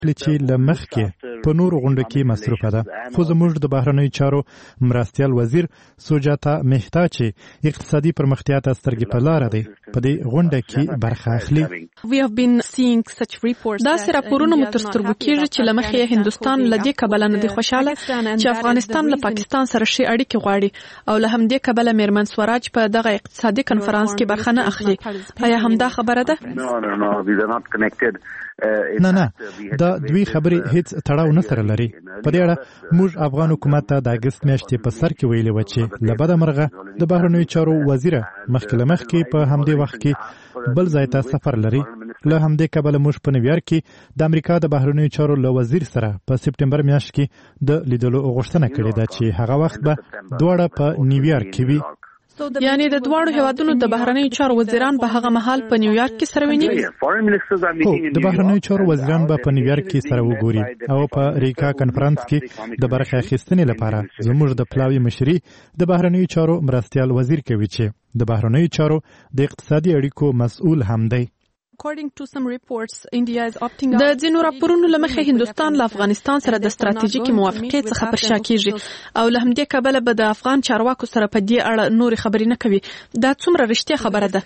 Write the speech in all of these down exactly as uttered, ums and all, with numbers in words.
چې لمخ کې په نور غونډه کې مصروفه ده خو زموږ د بهرنیو چارو مرستیال وزیر سوجاتا مهتا چې اقتصادي پرمختیا ته سترګې په لاره دی په دې غونډه کې برخه اخلي. دا سره راپورونه مو تر سترګو کېږي چې لمخې هندستان له دې کبله نه دی خوشاله چې افغانستان له پاکستان سره ښې اړیکې غواړي او له همدې کبله میرمن سوراج په دغه اقتصادي کنفرانس کې برخه نه اخلي. آیا همدا خبره ده؟ نه نه دا دوی خبرې هیڅ تړاو نه سره لري. په دې اړه موږ افغان حکومت ته د اګست میاشتې په سر کې ویلي و چې له بده مرغه د بهرنیو چارو وزیره مخکې له مخکې په همدې وخت کې بل ځای ته سفر لري. له همدې کبله موږ په نیویارک کې د امریکا د بهرنیو چارو له وزیر سره په سپټمبر میاشت کې د لیدلو غوښتنه کړې ده چې هغه وخت به دواړه په نیویارک کې وي. یعنی د دواړو هیوادونو د بهرنیو چارو وزیران به هغه مهال په نیویارک کې سره ویني؟ هو د بهرنیو چارو وزیران به په نیویارک کې سره وګوري او په ریکا کنفرانس کې د برخه اخیستنې لپاره زموږ د پلاوي مشري د بهرنیو چارو مرستیال وزیر کوي چې د بهرنیو چارو د اقتصادي اړیکو مسؤل هم دی. د ځینو راپورونو له مخې هندوستان له افغانستان سره د ستراتیژیکي موافقې څخه پر شا کېږي او له همدې کبله به د افغان چارواکو سره په دې اړه نورې خبرې نه کوي. دا څومره رښتیا خبره ده؟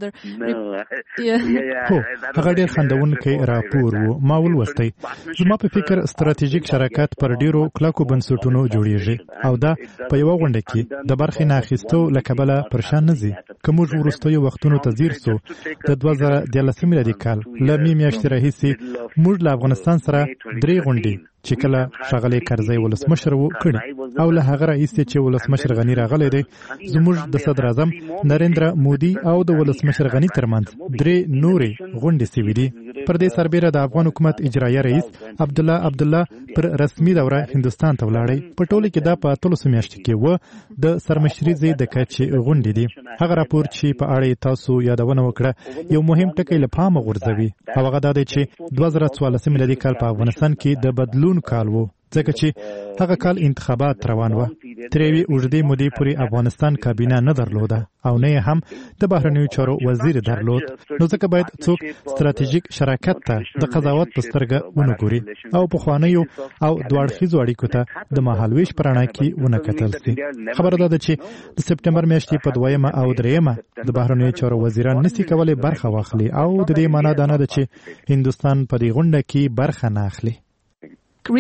هو هغه ډېر خندونکی راپور و. ما ولوستی. زما په فکر ستراتیژیک شراکت پر ډېرو کلکو بنسټونو جوړیږي او دا په یوه غونډه کې د برخې نه اخیستو له کبله پر شا نه ځي. که موږ وروستیو وختونو ته ځیر سو د دوه زره دیارلسم میلادي کال له مې میاشتې راهیسې موږ له افغانستان سره درې غونډې چې کله ښاغلی کرزی ولسمشر و کړي او له هغه راهیسې چې ولسمشر غني راغلی دی زموږ د صدر اعظم نریندرا مودي او د ولسمشر غني ترمنځ درې نورې غونډې سوي دي. پر دې سربیره د افغان حکومت اجرایه رئیس عبدالله عبدالله پر رسمي دوره هندوستان ته ولاړی. په ټوله کې دا په اتلسو میاشتو کې و د سرمشریزې د کچې غونډې دي. هغه راپور چې په اړه تاسو یادونه وکړه یو مهم ټکی له پامه غورځوي او هغه دا دی چې دوه زره څوارلسم میلادي کال په افغانستان کې د بدلون کال و ځکه چې هغه کال انتخابات روان و. تر یوې اوږدې مودې پورې افغانستان کابینه نه درلوده او نه هم د بهرنیو چارو وزیر درلود. نو ځکه باید څوک ستراتیژیک شراکت ته د قضاوت په سترګه ونه ګوري او پخوانیو او دواړخیزو اړیکو ته د مهالویش په رڼا کې ونه کتل سي. خبره ده چې د سپټمبر میاشتې په دویمه او دریمه د بهرنیو چارو وزیران نسي کولای برخه واخلي او د دې معنا دا نه ده چې هندوستان په دې غونډه کې برخه نه اخلي. په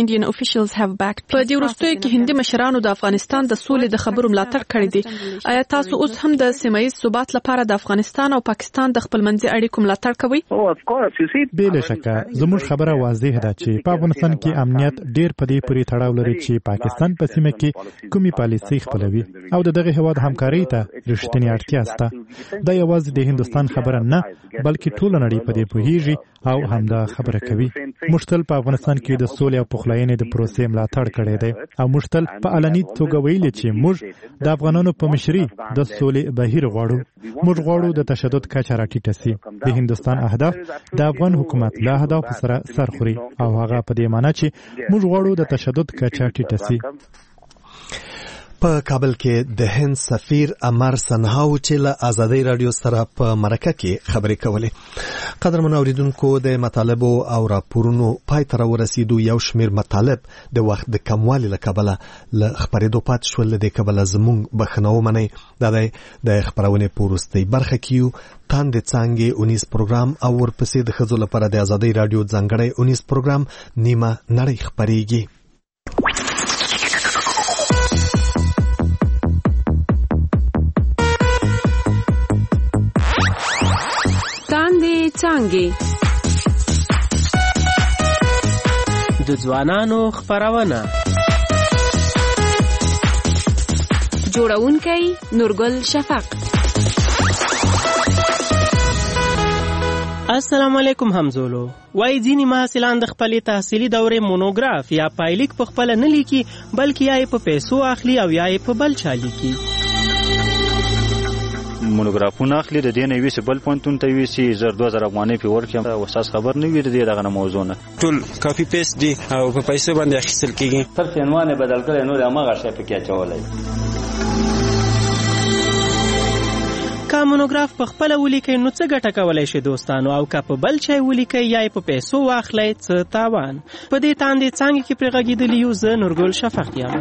دې وروستیو کې هندي مشرانو د افغانستان د سولې د خبرو ملاتړ کړی دی. آیا تاسو اوس هم د سیمه ییز ثبات لپاره د افغانستان او پاکستان د خپلمنځي اړیکو ملاتړ کوئ؟ بې شکه زموږ خبره واضح ده چې په افغانستان کې امنیت ډېر په دې پورې تړاو لري چې پاکستان په سیمه کې کومې پالیسۍ خپلوي او د دغه هېواد همکارۍ ته رښتینې اړتیا شته. دا یوازې د هندوستان خبره نه بلکې ټوله نړۍ په دې پوهیږي او همدا خبره کوي. موږ تل په افغانستان کې د سولې او پخلاینې د پروسې ملاتړ کړی دی او موږ تل په علني توګه ویلي چې موږ د افغانانو په مشرۍ د سولې بهیر غواړو. موږ غواړو د تشدد کچه راټیټه سي. د هندوستان اهداف د افغان حکومت له اهدافو سره سر خوري او هغه په دې معنی چې موږ غواړو د تشدد کچه ټیټه سي. په کابل کې د هند سفیر امر سنهاو چې له آزادۍ رادیو سره په مرکه کې خبرې کولې. قدرمن اوریدونکو د مطالبو او راپورونو پای ته ورسېدو یو شمېر مطالب د وخت د کموالي له کبله له خبرېدو پاتې شول. د کبله زموږ بخښنه ومنئ. دا دی د خپرونې په وروستۍ برخه کې یو تاندې څانګې اونیز پروګرام او ورپسې د ښځو لپاره د آزادۍ رادیو ځانګړی اونیز پروګرام نیمه نړۍ خپرېږي. څانګې د ځوانانو خپرونه جوړونکی نورګل شفق. السلام علیکم همزولو. وای ځینې محصلان د خپلې تحصیلي دورې مونوګراف یا پایلیک په خپله نه لیکي بلکې یا یې په پیسو اخلي او یا یې په بل چا لیکي. مونوګرافونه اخلي د دې نه ویسي بل پوهنتون ته ویسي زر دوه زره افغانۍ پې ورکړي او استاد خبر نه وي د دې دغه موضوع نه. ټول کاپي پیسټ دي او په پیسو باندې اخیستل کېږي. صرف عنوان یې بدل کړی نور هماغه شی پکې اچولی. که مونوګراف په خپله ولیکئ نو څه ګټه کولی شي دوستانو، او که په بل چای ولیکئ یا یې په پیسو واخلئ څه تاوان. په دې تاندې څانګې کې پرې غږېدلي یو زه نورګل شفق یم.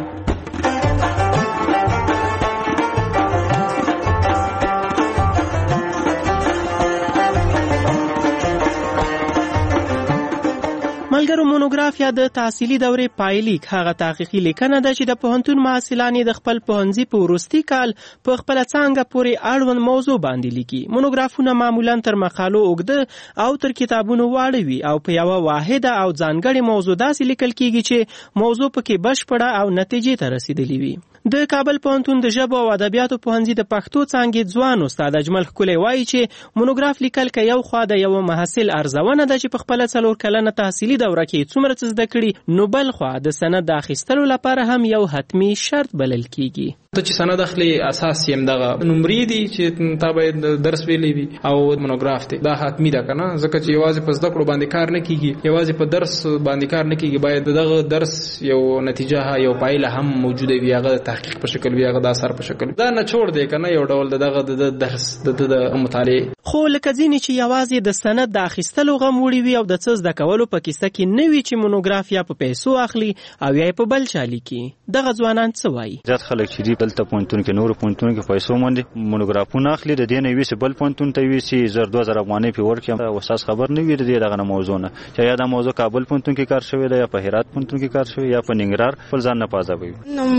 ملګرو، مونوګراف یا د تحصیلي دورې پایلیک هغه تحقیقي لیکنه ده چې د پوهنتون محصلان یې د خپل پوهنځي په وروستي کال په خپله څانګه پورې اړوند موضوع باندې لیکي. مونوګرافونه معمولا تر مقالو اوږده او تر کتابونو واړه وي او په یوه واحده او ځانګړې موضوع داسې لیکل کیږي چې موضوع پکې بشپړه او نتیجې ته رسیدلې وي. د کابل پوهنتون د ژبو او ادبیاتو پوهنځي د پښتو څانګې ځوان استاد اجمل ښکلی وایي چې مونوګراف لیکل که یو خوا د یوه محصل ارزونه ده چې په خپله څلور کلنه تحصیلي دوره کې څومره څه زده کړي، نو بل خوا د سند د اخیستلو لپاره هم یو حتمي شرط بلل کیږي. ته چې سند اخلي اساس یې همدغه نمرې دي چې تا باید درس ویلی وي او مونوګراف دی، دا حتمي ده که نه، ځکه چې یوازې په زده کړو باندې کار نه کیږي، یوازې په درس باندې کار نه کیږي، باید دغه درس یو نتیجه یو پایله هم موجوده وي، هغه د تحقیق په شکل وي، هغه د اثر په شکل. دا نه چور دی که نه، یو ډول دغه د درس د مطالعې. خو لکه ځینې چې یوازې د سند د اخیستلو غم وړي وي او د څه زده کولو په کیسه کې نه وي چې مونوګراف یا په پیسو اخلي او یا په بل چا لیکي، دغه ځوانان څه وایي؟ زیات خلک چې دي دلته پوهنتون کې نورو پوهنتونو کې پیسو باندې مونوګرافونه اخلي، د دې نه یوسي بل پوهنتون ته یوسي زر دوه زره افغانۍ پې ورکړي، استاد خبر نه وي د دې دغه موضوع نه چې یا دا موضوع کابل پوهنتون کې کار شوی ده یا په هرات پوهنتون کې کار شوی یا په ننګرهار، خپل ځان نه پازابوي.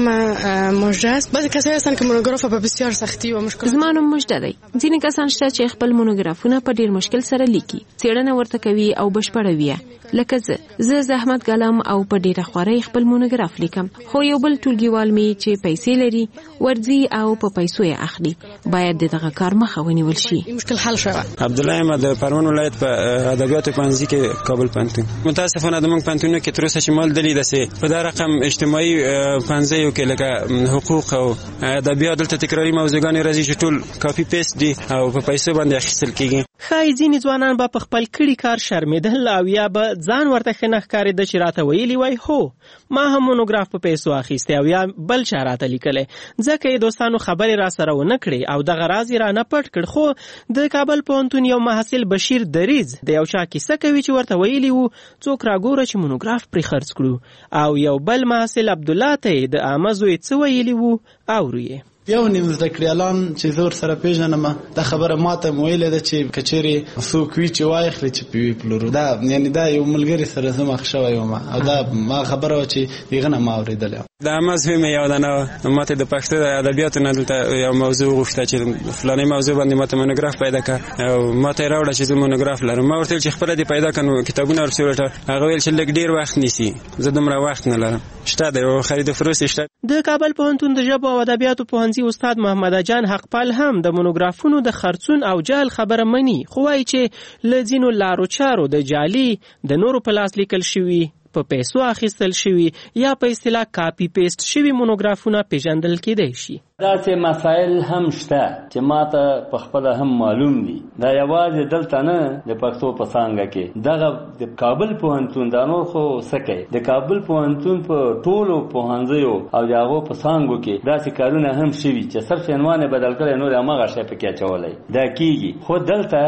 نوم موژده است. بعضی کسایی هستن که مونوګراف په بسیار سختی و مشکل. زما نوم موژده دی. ځینې کسان شته چې خپل مونوګرافونه په ډیر مشکل سره لیکي، څېړنه ورته کوي او بشپړه وي. لکه زه زه زحمت ګالم او په ډیره خوارۍ خپل مونوګراف لیکم، خو یو بل ټولګیوال می چې پیسې لري ورځي او په پیسو یې اخلي، باید دغه کار مخه ونیول شي. مشکل حل شوه. عبدالله احمد د پروان ولایت په ادبیاتو پوهنځي کې کابل پوهنتون. متاسفانه د موږ پوهنتونونو کې تر اوسه چې مال دلی دسې په دا رقم اجتماعي پوهنځیو کې لکه حقوق او ادبیات دلته تکراري موضوعګانې راځي چې ټول کاپي پیسټ دي او په پیسو باندې اخیستل کیږي. ښایي ځینې ځوانان به په خپل کړي کار شرمېدل او یا به ځان ورته ښه نه ښکارېده چې راته ویلي وای هو ما هم مونوګراف په پیسو اخیستی او یا بل چا راته لیکلی، ځکه یې دوستانو خبرې را سره ونه کړې او دغه راز یې را نه پټ کړ. خو د کابل پوهنتون یو محصل بشیر دریز د یو چا کیسه کوي چې ورته ویلي وو څوک راګوره چې مونوګراف پرې خرڅ کړو، او یو بل محصل عبدالله ته یې د عامه زوی څه ویلي وو اورو یې. یو نیم زده کړیالان چې زور سره پیژنم دا خبره ماته ویلې ده چې کچېرې څوک وي چې واخلي چې پی پلورو، دا یعنی دا یو ملګری سره زما خښوي وم او دا ما خبره و چې دغه نه ما اوریدل. دا مزه مې یاد نه ماته د پښتو د ادبیاتو نه دلته یو موضوع غوښته چې فلانه موضوع باندې ماته مونوګراف پیدا کړ او ماته راوړل چې مونوګراف لرم. ما ورته چې خپل دې پیدا کړو کتابونه ورسولته، هغه ویل چې لږ ډیر وخت نیسي، زه دومره وخت نه لرم. شته د خرید فروش شته. د کابل پوهنتون د ژبو او ادبیاتو پوهنځي استاد محمد جان حقپال هم د مونوګرافونو د خرڅون او جعل خبره مني، خو وایي چې له ځینو لارو چارو د جعلي د نورو په لاس لیکل شوي، په پیسو اخیستل شوي یا په اصطلاح کاپی پیسټ شوي مونوګرافونه پیژندل کېدای شي. داسې مسایل هم شته چې ماته په خپله هم معلوم دي. دا یوازې دلته نه د پښتو په څانګه کې، دغه د کابل پوهنتون دا نور خو څه کوي، د کابل پوهنتون په ټولو پوهنځیو او د هغو په څانګو کې داسې کارونه هم شوي چې صرف عنوان یې بدل کړی، نور هماغه شی پکې اچولی دا کېږي. خو دلته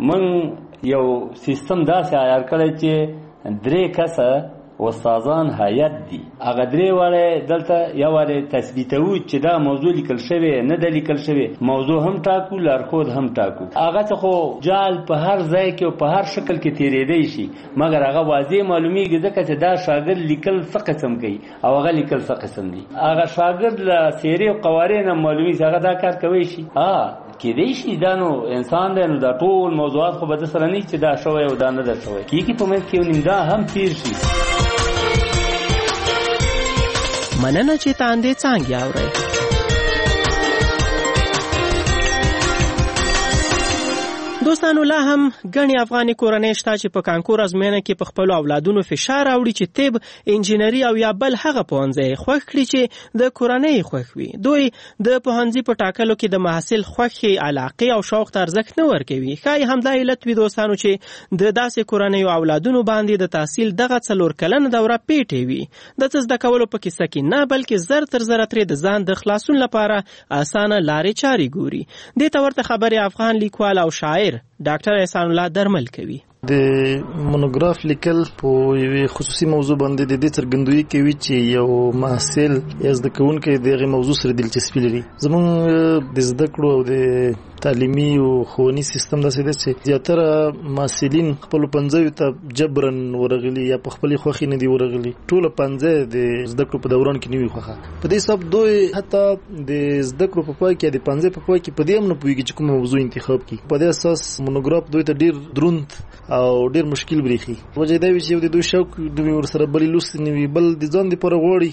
موږ یو سیستم داسې عیار کړی چې درې کسه استادان هیئت دي، هغه درې واړه دلته یو واره تثبیتوي چې دا موضوع لیکل شوی نه د لیکل شوی، موضوع هم ټاکو، لارښود هم ټاکو. هغه څه خو جال په هر ځای کې او په هر شکل کې تیرېدی شي، مګر هغه واضح معلومیږي ځکه چې دا شاګرد لیکل څه قسم کوي او هغه لیکل څه قسم دي. هغه شاګرد له څیرې او قوارې نه معلومیږي هغه دا کار کوي شي. ها کېدای شي دا نو انسان دی، نو دا ټول موضوعات خو به د سره نه چې دا شوی او دا نه ده شوی، کېږي په منځ کې یو نیم دا هم تیر شي. مننه چې تاندې څانګې اورئ. دوستانو لا هم ګڼې افغاني کورنۍ شته چې په کانکور ازموینه کې په خپلو اولادونو فشار راوړي چې طب، انجینري او یا بل هغه پوهنځی خوښ کړي چې د کورنۍ خوښ وي. دوی د پوهنځي په ټاکلو کې د محصل خوښې، علاقې او شوق ته ارزښت نه ورکوي. ښایي همدا علت وي دوستانو چې د داسې کورنیو اولادونو باندې د تحصیل دغه څلور کلنه دوره پیټې وي. د څه زده کولو په کیسه کې نه، بلکې زر تر زره ترې د ځان د خلاصون لپاره اسانه لارې چارې ګوري. دې ته ورته خبرې افغان لیکوال او شاعر ډاکټر احسان الله درمل کوي. د مونوګراف لیکل په یوې خصوصي موضوع باندې د دې څرګندوي کوي چې یو محصل یا زده کوونکی دغه موضوع سره دلچسپي لري. زموږ د زده کړو او د تعلیمي او ښوونیز سیستم داسې دی چې زیاتره محصلین خپلو پنځیو ته جبرن ورغلي یا په خپلې خوښې نه دي ورغلي. ټوله پنځه د زده کړو په دوران کې نه وي خوښه. په دې حساب دوی حتی د زده کړو په پای کې د پنځه په پای کې په دې هم نه پوهېږي چې کومه موضوع انتخاب کړي. په دې اساس مونوګراف دوی ته ډېر دروند او ډېر مشکل بریښي. وجه دا وي چې یو د دوی شوق دوی ورسره بلې لوستې نه وي، بل د ځان دپاره غواړي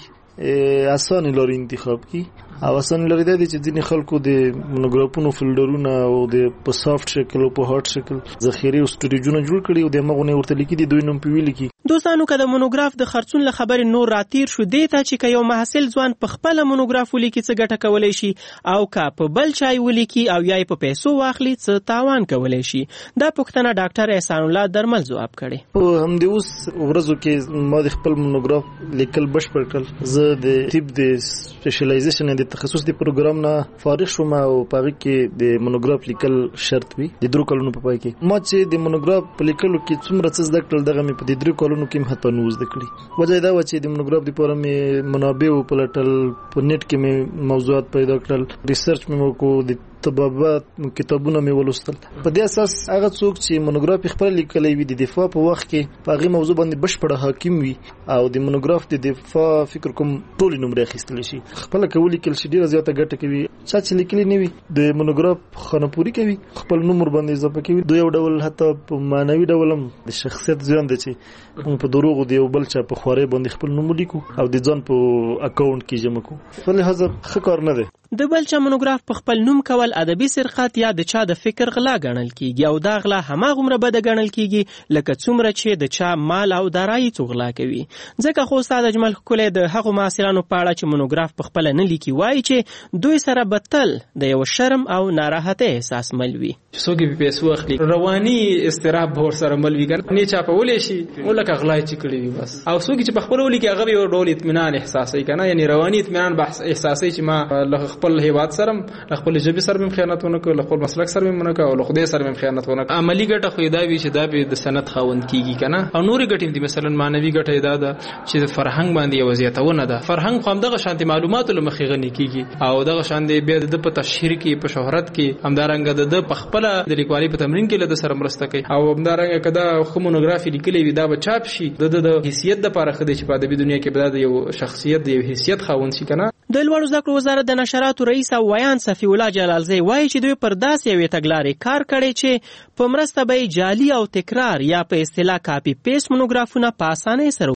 اسانې لارې انتخاب کړي. او اسانې لارې دا دي چې ځینې خلکو د مونوګرافونو فلډرونه او د په سافت شکل او په هارد شکل ذخیرې او سټوریجونه جوړ کړي او د همغونې ورته لیکي دي دوی نوم پې ولیکي. دوستانو که د مونوګراف د خرڅون له خبرې نور راتیر شو دې ته چې که یو محصل ځوان په خپله مونوګراف ولیکي څه ګټه کولی شي، او که په بل چا یې ولیکي او یا یې په پیسو واخلي څه تاوان کولی شي. دا پوښتنه ډاکټر احسان الله درمل ځواب کړې. په همدې اوس ورځو کې ما د خپل مونوګراف لیکل بشپړ کړل. زه د طب د سپیشلایزیشن د تخصص د پروګرام نه فارغ شوم او په هغې کې د مونوګراف لیکل شرط وي د درو کلونو په پای کې. ما چې د مونوګراف په لیکلو کې څومره څه زده کړل دغه مې په د درو کلونو کې هم حتی نه زده کړي. وجه دا وه چې د مونوګراف دپاره مې منابع وپلټل، په نیټ کې مې موضوعات پیدا کړل، ریسرچ مې وکړو، د طبابات کتابونه مې ولوستل. په دې اساس هغه څوک چې مونوګراف خپل لیکلی وي د دفاع په وخت کې په هغې موضوع باندې بشپړه حاکم وي او د مونوګراف د دفاع فکر کوم ټولې نمرې اخیستلی شي، خپله که ولیکل شي ډېره زیاته ګټه کوي. چا چې لیکلي نه وي د مونوګراف خانهپوري کوي، خپل نوم ورباندې اضافه کوي. دوی یو ډول حتی په معنوي ډول هم د شخصیت زیان دی چې موږ په دروغو د یو بل چا په خوارۍ باندې خپل نوم ولیکو او د ځان په اکاونټ کې جمع کړو. په لحاظه ښه کار نه دی. د بل چا مونوګراف په خپل نوم کول ادبي سرقت یا د چا د فکر غلا ګڼل کیږي، او دا غلا هماغومره بده ګڼل کیږي لکه څومره چې د چا مال او دارایي څوک غلا کوي. ځکه خو استاد اجمل ښکلی د هغو محصلانو په اړه چې مونوګراف په خپله نه لیکي وایي چې دوی سره به تل د یو شرم او ناراحتۍ احساس مل وي. څوک یې په پیسو اخلي، رواني اضطراب به ورسره مل وي، نه چاپولی شي او لکه غلا یې چې کړي وي بس. او څوک چې په خپله ولیکي هغه به یو ډول اطمینان احساسوي که نه، یعنې رواني اطمینان به احساسوي چې ما له خپل هیواد سره له خپل ژبې سره مې خیانت ونه کړ، له خپل مسلک سره مې ونه کړ او له خدای سره مې خیانت ونه کړ. عملي ګټه خو دا وي چې دا به د سند خاوند کیږي که نه، او نورې ګټې دي. مثلا معنوي ګټه دا ده چې د فرهنګ باندې یوه زیاتونه ده. فرهنګ خو همدغه شانتې معلوماتو له مخې غني کیږي او دغه شانتې بیا د ده په تشهیر کې، په شهرت کې، همدارنګه د ده په خپله د لیکوالۍ په تمرین کې له ده سره مرسته کوي. او همدارنګه که دا ښه مونوګراف یې لیکلی وي دا به چاپ شي، د ده د حیثیت دپاره ښه دی چې په ادبي دنیا کې به دا د یو شخصیت د یو حیثیت خاوند شي که نه. د لوړو زده کړو وزارت د نشراتو رئیس او ویان صفي الله جلالزی وایي چې دوی پر داسې یوې تګلارې کار کړی چې په مرسته به یې جعلي او تکرار یا په اصطلاح کاپي پیسټ مونوګرافونه په اسانۍ سره